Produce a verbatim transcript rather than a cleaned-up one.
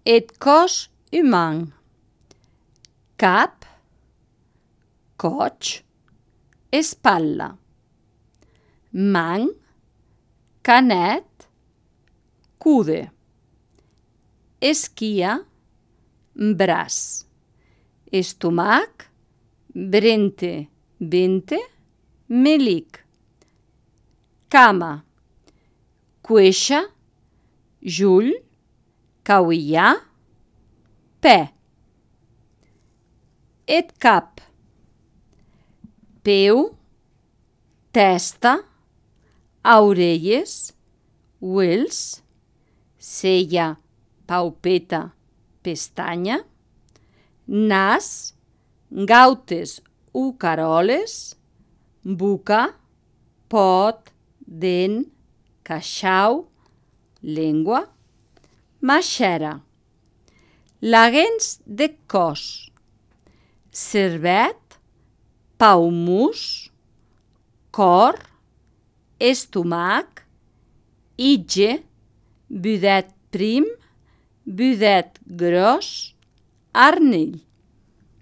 eth còs uman: cap, còth, espatla, man, canet, code, esquia, braç, estomac, brente, ventre, melic, cama, cueixa, julh, cauilhar, pè. Eth cap: peu, testa, aurelhes, uelhs, celha, paupeta, pestanha, nas, gautes o caròles, boca, pòt, dent, caishau, lengua, maishèra. Laguens deth còs: cervèth, paumós, còr, estomac, hitge, budèth prim, budèth gròs, arnelh.